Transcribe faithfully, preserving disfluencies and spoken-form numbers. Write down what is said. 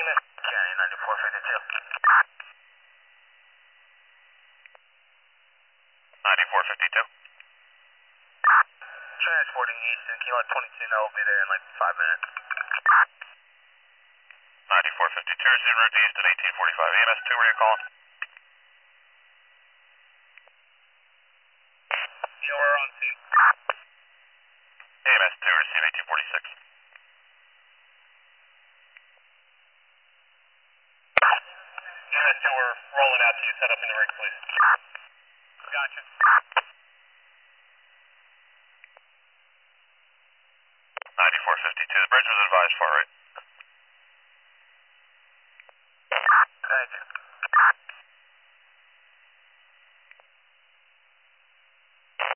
County ninety-four fifty-two. ninety-four fifty-two. Transporting Easton, Kilo twenty-two, now will be there in like five minutes. ninety-four fifty-two, is en route to Easton, eighteen forty-five. A M S two, where are you calling? Yeah, we're on scene. A M S two, receive eighteen forty-six. A M S two, we're rolling out to you, set up in the rig, please. Gotcha. ninety-four fifty-two, the bridge was advised far right.